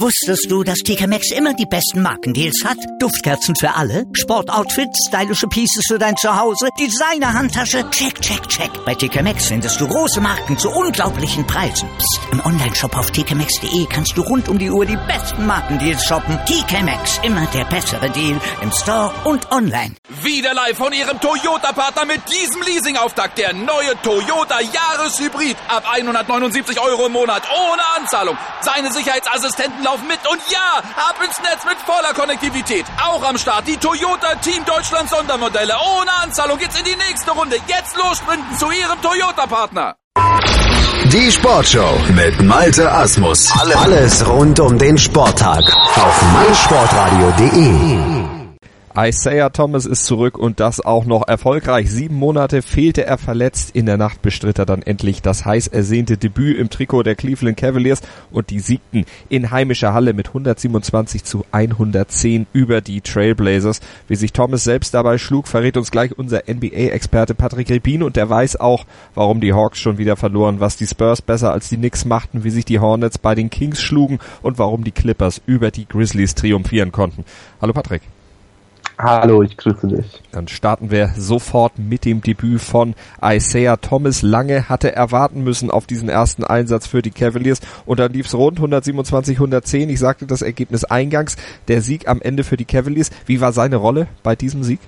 Wusstest du, dass TK Maxx immer die besten Markendeals hat? Duftkerzen für alle, Sportoutfits, stylische Pieces für dein Zuhause, Designer-Handtasche, check, check, check. Bei TK Maxx findest du große Marken zu unglaublichen Preisen. Psst. Im Onlineshop auf tkmaxx.de kannst du rund um die Uhr die besten Markendeals shoppen. TK Maxx, immer der bessere Deal im Store und online. Wieder live von Ihrem Toyota-Partner mit diesem Leasing-Auftakt. Der neue Toyota Jahreshybrid. Ab 179 € im Monat. Ohne Anzahlung. Seine Sicherheitsassistenten laufen mit. Und ja, ab ins Netz mit voller Konnektivität. Auch am Start die Toyota Team Deutschland Sondermodelle. Ohne Anzahlung geht's in die nächste Runde. Jetzt los sprinten zu Ihrem Toyota-Partner. Die Sportshow mit Malte Asmus. Alles rund um den Sporttag auf meinsportradio.de. Isaiah Thomas ist zurück und das auch noch erfolgreich. 7 Monate fehlte er verletzt. In der Nacht bestritt er dann endlich das heiß ersehnte Debüt im Trikot der Cleveland Cavaliers und die siegten in heimischer Halle mit 127-110 über die Trailblazers. Wie sich Thomas selbst dabei schlug, verrät uns gleich unser NBA-Experte Patrick Rebin und der weiß auch, warum die Hawks schon wieder verloren, was die Spurs besser als die Knicks machten, wie sich die Hornets bei den Kings schlugen und warum die Clippers über die Grizzlies triumphieren konnten. Hallo Patrick. Hallo, ich grüße dich. Dann starten wir sofort mit dem Debüt von Isaiah Thomas. Lange hatte er warten müssen auf diesen ersten Einsatz für die Cavaliers und dann lief's rund 127-110. Ich sagte das Ergebnis eingangs, der Sieg am Ende für die Cavaliers. Wie war seine Rolle bei diesem Sieg?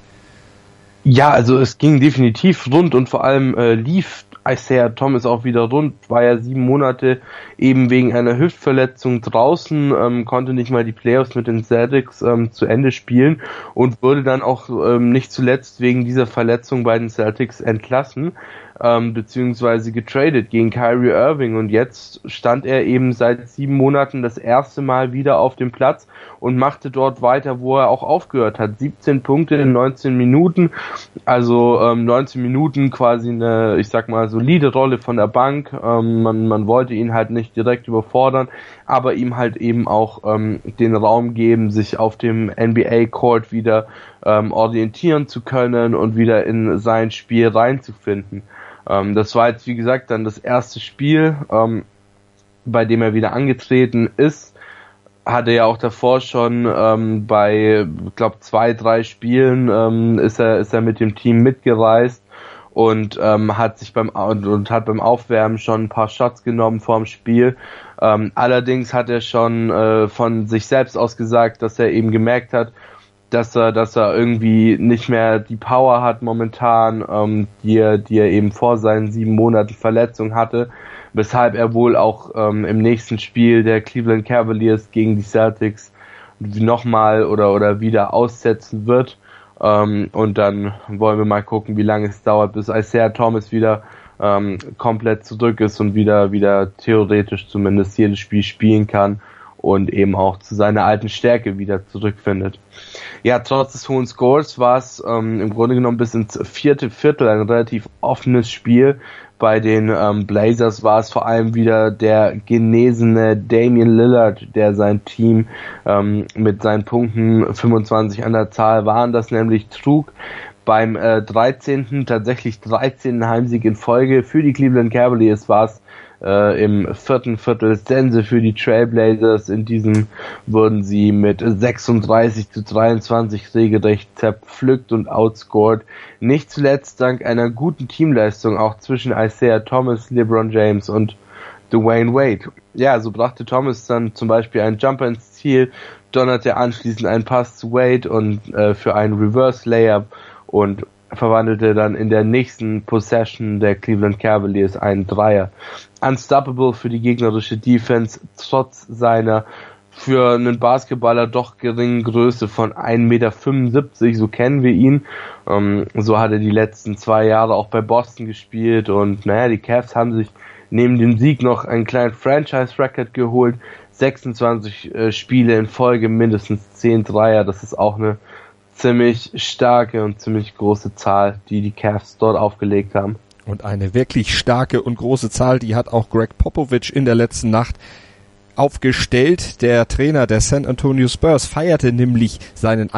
Ja, also es ging definitiv rund und vor allem lief Isaiah Thomas auch wieder rund, war ja 7 Monate eben wegen einer Hüftverletzung draußen, konnte nicht mal die Playoffs mit den Celtics zu Ende spielen und wurde dann auch nicht zuletzt wegen dieser Verletzung bei den Celtics entlassen, beziehungsweise getradet gegen Kyrie Irving und jetzt stand er eben seit 7 Monaten das erste Mal wieder auf dem Platz und machte dort weiter, wo er auch aufgehört hat. 17 Punkte in 19 Minuten, also 19 Minuten quasi eine, ich sag mal, solide Rolle von der Bank. Man wollte ihn halt nicht direkt überfordern, aber ihm halt eben auch den Raum geben, sich auf dem NBA-Court wieder orientieren zu können und wieder in sein Spiel reinzufinden. Das war jetzt, wie gesagt, dann das erste Spiel, bei dem er wieder angetreten ist. Hatte ja auch davor schon bei, ich glaube, 2-3 Spielen ist er mit dem Team mitgereist und hat beim Aufwärmen schon ein paar Shots genommen vorm Spiel. Allerdings hat er schon von sich selbst aus gesagt, dass er eben gemerkt hat, dass er irgendwie nicht mehr die Power hat momentan, die er eben vor seinen 7 Monaten Verletzung hatte, weshalb er wohl auch im nächsten Spiel der Cleveland Cavaliers gegen die Celtics nochmal oder wieder aussetzen wird. Und dann wollen wir mal gucken, wie lange es dauert, bis Isaiah Thomas wieder komplett zurück ist und wieder theoretisch zumindest jedes Spiel spielen kann und eben auch zu seiner alten Stärke wieder zurückfindet. Ja, trotz des hohen Scores war es im Grunde genommen bis ins 4. Viertel ein relativ offenes Spiel. Bei den Blazers war es vor allem wieder der genesene Damian Lillard, der sein Team mit seinen Punkten 25 an der Zahl waren, das nämlich trug. Beim 13. Heimsieg in Folge für die Cleveland Cavaliers war es im 4. Viertel Sense für die Trailblazers. In diesem wurden sie mit 36-23 regelrecht zerpflückt und outscored. Nicht zuletzt dank einer guten Teamleistung auch zwischen Isaiah Thomas, LeBron James und Dwayne Wade. Ja, so brachte Thomas dann zum Beispiel einen Jumper ins Ziel, donnerte anschließend einen Pass zu Wade und für einen Reverse Layup und verwandelte dann in der nächsten Possession der Cleveland Cavaliers einen Dreier. Unstoppable für die gegnerische Defense, trotz seiner für einen Basketballer doch geringen Größe von 1,75 Meter, so kennen wir ihn. So hat er die letzten 2 Jahre auch bei Boston gespielt und die Cavs haben sich neben dem Sieg noch einen kleinen Franchise-Record geholt. 26 Spiele in Folge, mindestens 10 Dreier, das ist auch eine ziemlich starke und ziemlich große Zahl, die Cavs dort aufgelegt haben. Und eine wirklich starke und große Zahl, die hat auch Greg Popovich in der letzten Nacht aufgestellt. Der Trainer der San Antonio Spurs feierte nämlich seinen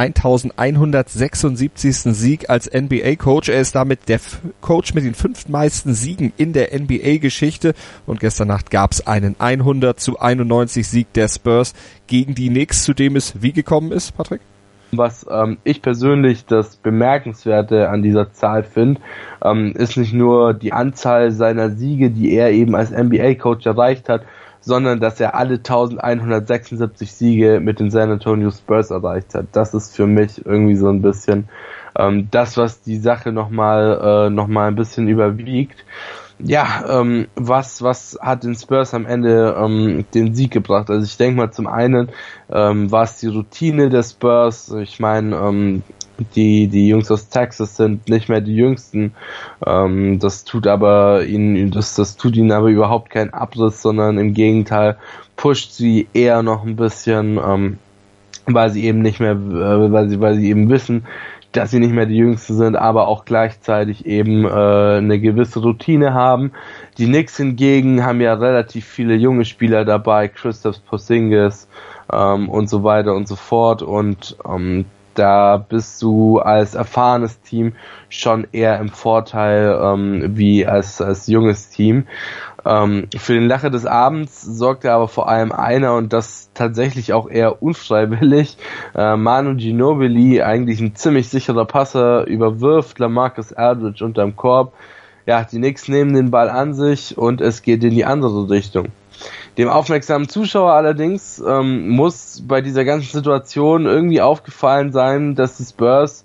1176. Sieg als NBA-Coach. Er ist damit der Coach mit den 5 meisten Siegen in der NBA-Geschichte und gestern Nacht gab es einen 100-91 Sieg der Spurs gegen die Knicks, zu dem es wie gekommen ist, Patrick? Was ich persönlich das Bemerkenswerte an dieser Zahl finde, ist nicht nur die Anzahl seiner Siege, die er eben als NBA-Coach erreicht hat, sondern dass er alle 1176 Siege mit den San Antonio Spurs erreicht hat. Das ist für mich irgendwie so ein bisschen das, was die Sache nochmal ein bisschen überwiegt. Ja, was hat den Spurs am Ende den Sieg gebracht? Also ich denke mal, zum einen war es die Routine der Spurs. Ich meine, die Jungs aus Texas sind nicht mehr die Jüngsten. Das tut ihnen aber überhaupt keinen Abriss, sondern im Gegenteil pusht sie eher noch ein bisschen, weil sie eben nicht mehr, weil sie eben wissen, dass sie nicht mehr die Jüngsten sind, aber auch gleichzeitig eben eine gewisse Routine haben. Die Knicks hingegen haben ja relativ viele junge Spieler dabei, Kristaps Porzingis und so weiter und so fort, und da bist du als erfahrenes Team schon eher im Vorteil wie als junges Team. Für den Lacher des Abends sorgte aber vor allem einer, und das tatsächlich auch eher unfreiwillig. Manu Ginobili, eigentlich ein ziemlich sicherer Passer, überwirft LaMarcus Aldridge unterm Korb. Ja, die Knicks nehmen den Ball an sich und es geht in die andere Richtung. Dem aufmerksamen Zuschauer allerdings muss bei dieser ganzen Situation irgendwie aufgefallen sein, dass die Spurs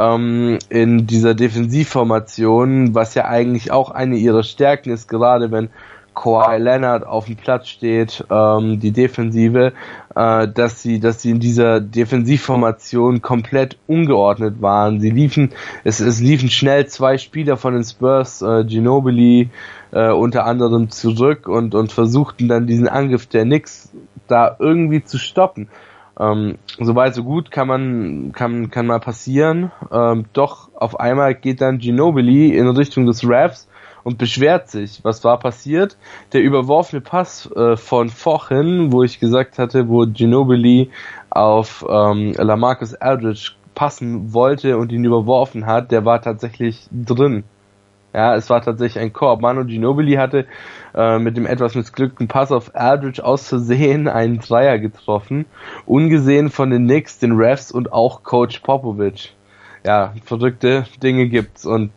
in dieser Defensivformation, was ja eigentlich auch eine ihrer Stärken ist, gerade wenn Kawhi Leonard auf dem Platz steht, die Defensive, dass sie in dieser Defensivformation komplett ungeordnet waren. Es liefen schnell 2 Spieler von den Spurs, Ginobili unter anderem, zurück und versuchten dann diesen Angriff der Knicks da irgendwie zu stoppen. Soweit so gut kann mal passieren. Doch auf einmal geht dann Ginobili in Richtung des Refs und beschwert sich. Was war passiert? Der überworfene Pass von vorhin, wo ich gesagt hatte, wo Ginobili auf LaMarcus Aldridge passen wollte und ihn überworfen hat, der war tatsächlich drin. Ja, es war tatsächlich ein Korb. Manu Ginobili hatte mit dem etwas missglückten Pass auf Aldridge aus Versehen einen Dreier getroffen, ungesehen von den Knicks, den Refs und auch Coach Popovich. Ja, verrückte Dinge gibt's, und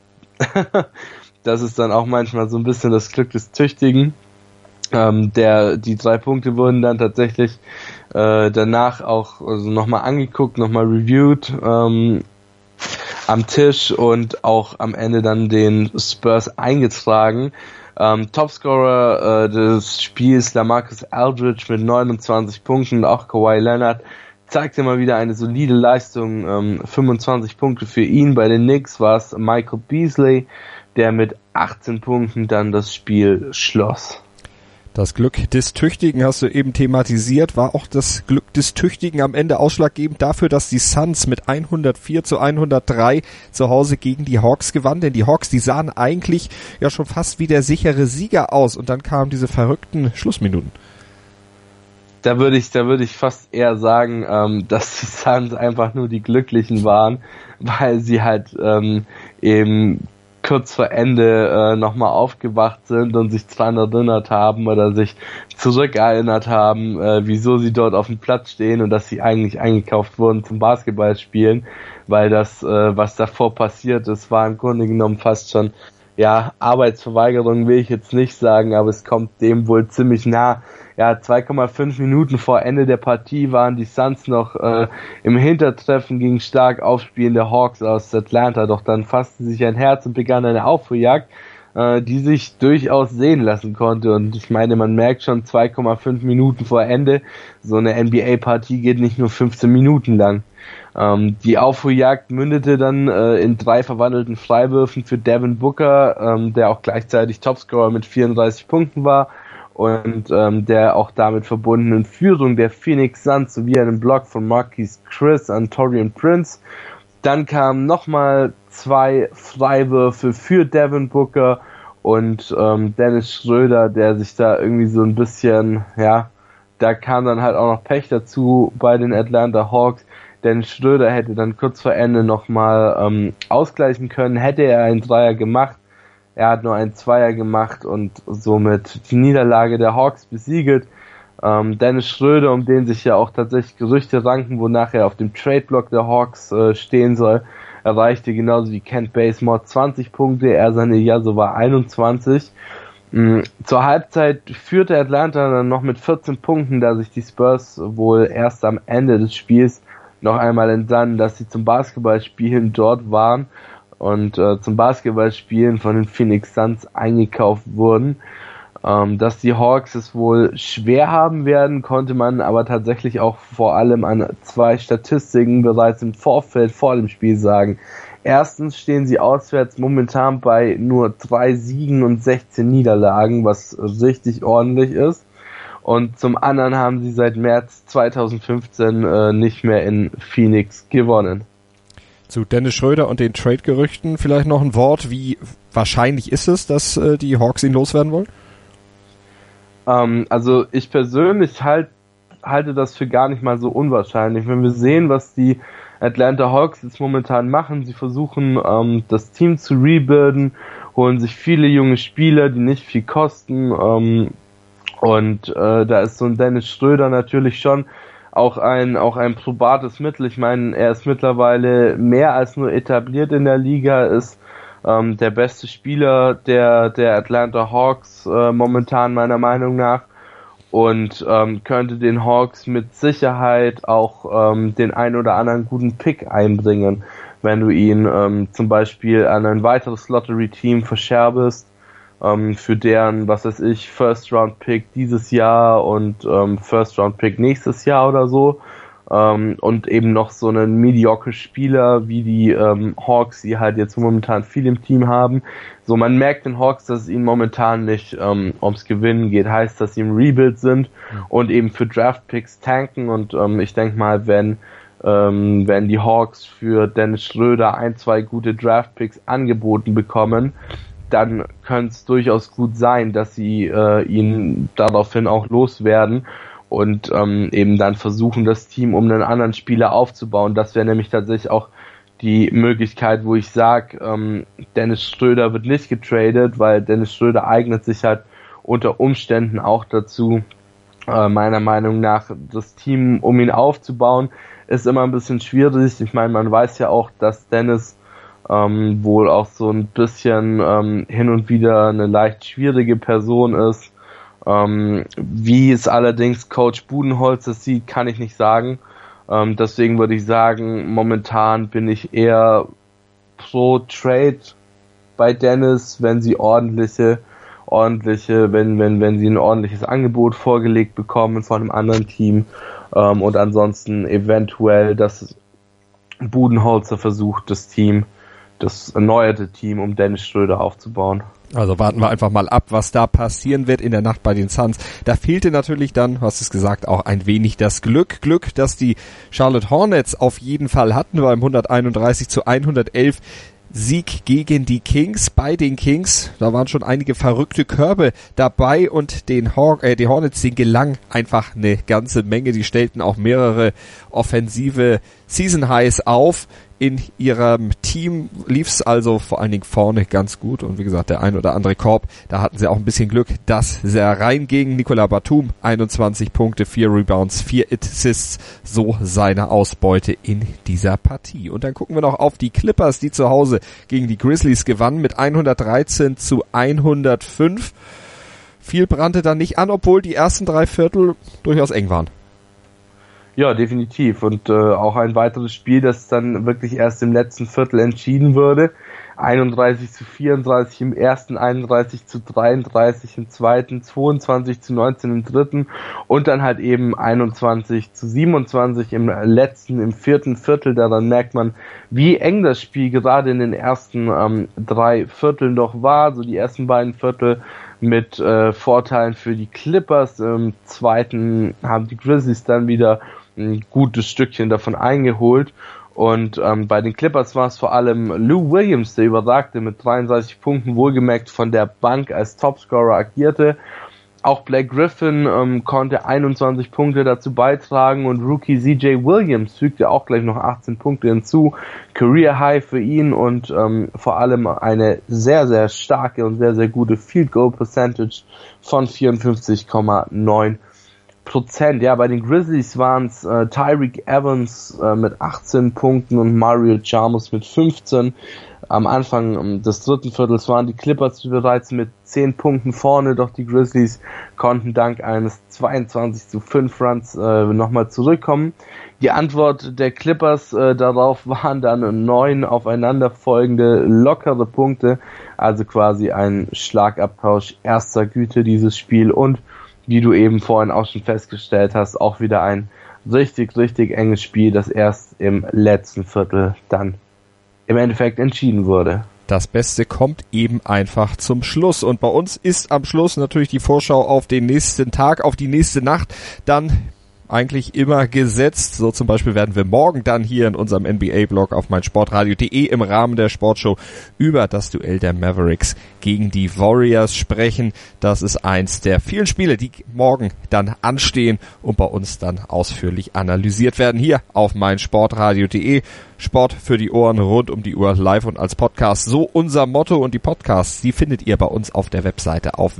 das ist dann auch manchmal so ein bisschen das Glück des Tüchtigen. Die 3 Punkte wurden dann tatsächlich danach auch nochmal angeguckt, nochmal reviewed am Tisch und auch am Ende dann den Spurs eingetragen. Topscorer des Spiels LaMarcus Aldridge mit 29 Punkten, auch Kawhi Leonard zeigte mal wieder eine solide Leistung, 25 Punkte für ihn. Bei den Knicks war es Michael Beasley, der mit 18 Punkten dann das Spiel schloss. Das Glück des Tüchtigen hast du eben thematisiert. War auch das Glück des Tüchtigen am Ende ausschlaggebend dafür, dass die Suns mit 104-103 zu Hause gegen die Hawks gewannen? Denn die Hawks, die sahen eigentlich ja schon fast wie der sichere Sieger aus, und dann kamen diese verrückten Schlussminuten. Da würde ich fast eher sagen, dass die Suns einfach nur die Glücklichen waren, weil sie halt eben kurz vor Ende nochmal aufgewacht sind und sich dran erinnert haben oder sich zurückerinnert haben, wieso sie dort auf dem Platz stehen und dass sie eigentlich eingekauft wurden zum Basketballspielen, weil das, was davor passiert ist, war im Grunde genommen fast schon, ja, Arbeitsverweigerung will ich jetzt nicht sagen, aber es kommt dem wohl ziemlich nah. Ja, 2,5 Minuten vor Ende der Partie waren die Suns noch im Hintertreffen gegen stark aufspielende Hawks aus Atlanta, doch dann fasste sich ein Herz und begann eine Aufholjagd, die sich durchaus sehen lassen konnte. Und ich meine, man merkt schon 2,5 Minuten vor Ende, so eine NBA-Partie geht nicht nur 15 Minuten lang. Die Aufholjagd mündete dann in 3 verwandelten Freiwürfen für Devin Booker, der auch gleichzeitig Topscorer mit 34 Punkten war, und der auch damit verbundenen Führung der Phoenix Suns sowie einem Block von Marquise Chris an Taurean Prince. Dann kamen nochmal 2 Freiwürfe für Devin Booker und Dennis Schröder, der sich da irgendwie so ein bisschen, ja, da kam dann halt auch noch Pech dazu bei den Atlanta Hawks. Dennis Schröder hätte dann kurz vor Ende nochmal ausgleichen können, hätte er einen Dreier gemacht. Er hat nur einen Zweier gemacht und somit die Niederlage der Hawks besiegelt. Dennis Schröder, um den sich ja auch tatsächlich Gerüchte ranken, wonach er auf dem Trade-Block der Hawks stehen soll, erreichte genauso wie Kent Bazemore 20 Punkte, er seine sogar 21. Zur Halbzeit führte Atlanta dann noch mit 14 Punkten, da sich die Spurs wohl erst am Ende des Spiels noch einmal entsannen, dass sie zum Basketballspielen dort waren und zum Basketballspielen von den Phoenix Suns eingekauft wurden. Dass die Hawks es wohl schwer haben werden, konnte man aber tatsächlich auch vor allem an 2 Statistiken bereits im Vorfeld vor dem Spiel sagen. Erstens stehen sie auswärts momentan bei nur 3 Siegen und 16 Niederlagen, was richtig ordentlich ist. Und zum anderen haben sie seit März 2015 nicht mehr in Phoenix gewonnen. Zu Dennis Schröder und den Trade-Gerüchten vielleicht noch ein Wort. Wie wahrscheinlich ist es, dass die Hawks ihn loswerden wollen? Also ich persönlich halte das für gar nicht mal so unwahrscheinlich. Wenn wir sehen, was die Atlanta Hawks jetzt momentan machen, sie versuchen das Team zu rebuilden, holen sich viele junge Spieler, die nicht viel kosten, und da ist so ein Dennis Schröder natürlich schon auch ein probates Mittel. Ich meine, er ist mittlerweile mehr als nur etabliert in der Liga, ist der beste Spieler der Atlanta Hawks momentan meiner Meinung nach und könnte den Hawks mit Sicherheit auch den ein oder anderen guten Pick einbringen, wenn du ihn zum Beispiel an ein weiteres Lottery-Team verscherbest, für deren, was weiß ich, First-Round-Pick dieses Jahr und First-Round-Pick nächstes Jahr oder so. Und eben noch so einen mediocre Spieler wie die Hawks, die halt jetzt momentan viel im Team haben. So, man merkt den Hawks, dass es ihnen momentan nicht ums Gewinnen geht, heißt, dass sie im Rebuild sind und eben für Draft-Picks tanken und ich denke mal, wenn die Hawks für Dennis Schröder 1-2 gute Draft-Picks angeboten bekommen, dann könnte es durchaus gut sein, dass sie ihn daraufhin auch loswerden und eben dann versuchen, das Team um einen anderen Spieler aufzubauen. Das wäre nämlich tatsächlich auch die Möglichkeit, wo ich sage, Dennis Schröder wird nicht getradet, weil Dennis Schröder eignet sich halt unter Umständen auch dazu, meiner Meinung nach, das Team um ihn aufzubauen, ist immer ein bisschen schwierig. Ich meine, man weiß ja auch, dass Dennis wohl auch so ein bisschen hin und wieder eine leicht schwierige Person ist. Wie es allerdings Coach Budenholzer sieht, kann ich nicht sagen. Deswegen würde ich sagen, momentan bin ich eher pro Trade bei Dennis, wenn sie wenn sie ein ordentliches Angebot vorgelegt bekommen von einem anderen Team, und ansonsten eventuell, dass Budenholzer versucht, das erneuerte Team um Dennis Schröder aufzubauen. Also warten wir einfach mal ab, was da passieren wird in der Nacht bei den Suns. Da fehlte natürlich dann, du hast es gesagt, auch ein wenig das Glück, das die Charlotte Hornets auf jeden Fall hatten beim 131-111 Sieg gegen die Kings. Bei den Kings, da waren schon einige verrückte Körbe dabei und die Hornets, denen gelang einfach eine ganze Menge. Die stellten auch mehrere offensive Season Highs auf. In ihrem Team lief's also vor allen Dingen vorne ganz gut und wie gesagt, der ein oder andere Korb, da hatten sie auch ein bisschen Glück, dass sehr rein gegen Nicolas Batum, 21 Punkte, 4 Rebounds, 4 Assists, so seine Ausbeute in dieser Partie. Und dann gucken wir noch auf die Clippers, die zu Hause gegen die Grizzlies gewannen mit 113-105. Viel brannte dann nicht an, obwohl die ersten 3 Viertel durchaus eng waren. Ja, definitiv. Und auch ein weiteres Spiel, das dann wirklich erst im letzten Viertel entschieden wurde. 31-34 im ersten, 31-33 im zweiten, 22-19 im dritten und dann halt eben 21-27 im letzten, im vierten Viertel. Daran merkt man, wie eng das Spiel gerade in den ersten 3 Vierteln doch war. So die ersten beiden Viertel mit Vorteilen für die Clippers. Im zweiten haben die Grizzlies dann wieder ein gutes Stückchen davon eingeholt. Und bei den Clippers war es vor allem Lou Williams, der überragte mit 33 Punkten, wohlgemerkt von der Bank als Topscorer agierte. Auch Blake Griffin konnte 21 Punkte dazu beitragen und Rookie CJ Williams fügte auch gleich noch 18 Punkte hinzu. Career High für ihn und vor allem eine sehr, sehr starke und sehr, sehr gute Field Goal Percentage von 54,9%. Ja, bei den Grizzlies waren es Tyreke Evans mit 18 Punkten und Mario Chalmers mit 15. Am Anfang des dritten Viertels waren die Clippers bereits mit 10 Punkten vorne, doch die Grizzlies konnten dank eines 22:5 Runs nochmal zurückkommen. Die Antwort der Clippers darauf waren dann 9 aufeinanderfolgende lockere Punkte, also quasi ein Schlagabtausch erster Güte dieses Spiel und wie du eben vorhin auch schon festgestellt hast, auch wieder ein richtig, richtig enges Spiel, das erst im letzten Viertel dann im Endeffekt entschieden wurde. Das Beste kommt eben einfach zum Schluss. Und bei uns ist am Schluss natürlich die Vorschau auf den nächsten Tag, auf die nächste Nacht dann eigentlich immer gesetzt. So zum Beispiel werden wir morgen dann hier in unserem NBA-Blog auf meinsportradio.de im Rahmen der Sportshow über das Duell der Mavericks gegen die Warriors sprechen. Das ist eins der vielen Spiele, die morgen dann anstehen und bei uns dann ausführlich analysiert werden hier auf meinsportradio.de. Sport für die Ohren rund um die Uhr live und als Podcast. So unser Motto und die Podcasts, die findet ihr bei uns auf der Webseite auf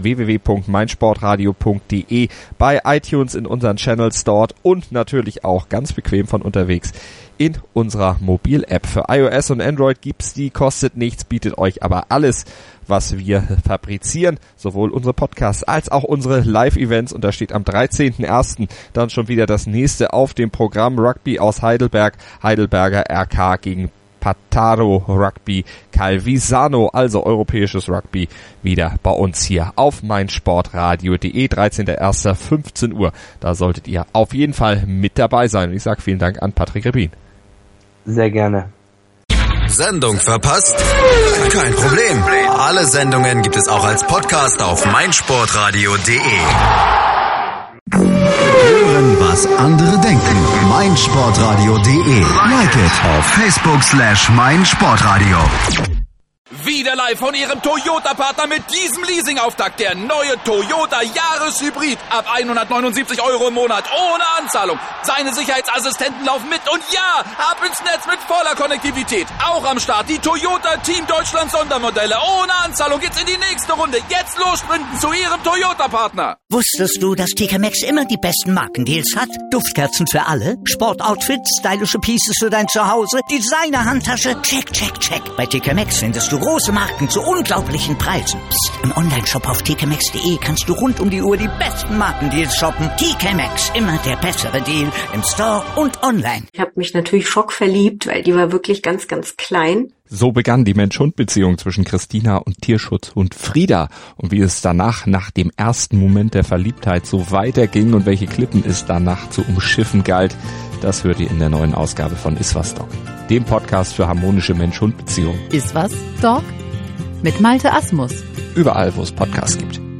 www.meinsportradio.de, bei iTunes in unseren Channels dort und natürlich auch ganz bequem von unterwegs in unserer Mobil-App. Für iOS und Android gibt's die, kostet nichts, bietet euch aber alles, was wir fabrizieren, sowohl unsere Podcasts als auch unsere Live-Events. Und da steht am 13.01. dann schon wieder das nächste auf dem Programm. Rugby aus Heidelberg, Heidelberger RK gegen Pataro Rugby Calvisano, also europäisches Rugby, wieder bei uns hier auf meinsportradio.de, 13.01. 15 Uhr. Da solltet ihr auf jeden Fall mit dabei sein. Und ich sage vielen Dank an Patrick Rebin. Sehr gerne. Sendung verpasst? Kein Problem. Alle Sendungen gibt es auch als Podcast auf meinsportradio.de. Hören, was andere denken. meinsportradio.de. Like it auf Facebook/meinsportradio. Wieder live von Ihrem Toyota-Partner mit diesem Leasing-Auftakt. Der neue Toyota Jahreshybrid. Ab 179 € im Monat. Ohne Anzahlung. Seine Sicherheitsassistenten laufen mit. Und ja, ab ins Netz mit voller Konnektivität. Auch am Start die Toyota Team Deutschland Sondermodelle. Ohne Anzahlung geht's in die nächste Runde. Jetzt los sprinten zu Ihrem Toyota-Partner. Wusstest du, dass TK Maxx immer die besten Markendeals hat? Duftkerzen für alle, Sportoutfits, stylische Pieces für dein Zuhause, Designer-Handtasche, check, check, check. Bei TK Maxx findest du große Marken zu unglaublichen Preisen. Psst. Im Onlineshop auf tkmaxx.de kannst du rund um die Uhr die besten Markendeals shoppen. TK Maxx, immer der bessere Deal im Store und online. Ich habe mich natürlich schockverliebt, weil die war wirklich ganz, ganz klein. So begann die Mensch-Hund-Beziehung zwischen Christina und Tierschutzhund Frieda. Und wie es danach, nach dem ersten Moment der Verliebtheit, so weiterging und welche Klippen es danach zu umschiffen galt, das hört ihr in der neuen Ausgabe von Iswas Dog, dem Podcast für harmonische Mensch-Hund-Beziehungen. Iswas Dog? Mit Malte Asmus. Überall, wo es Podcasts gibt.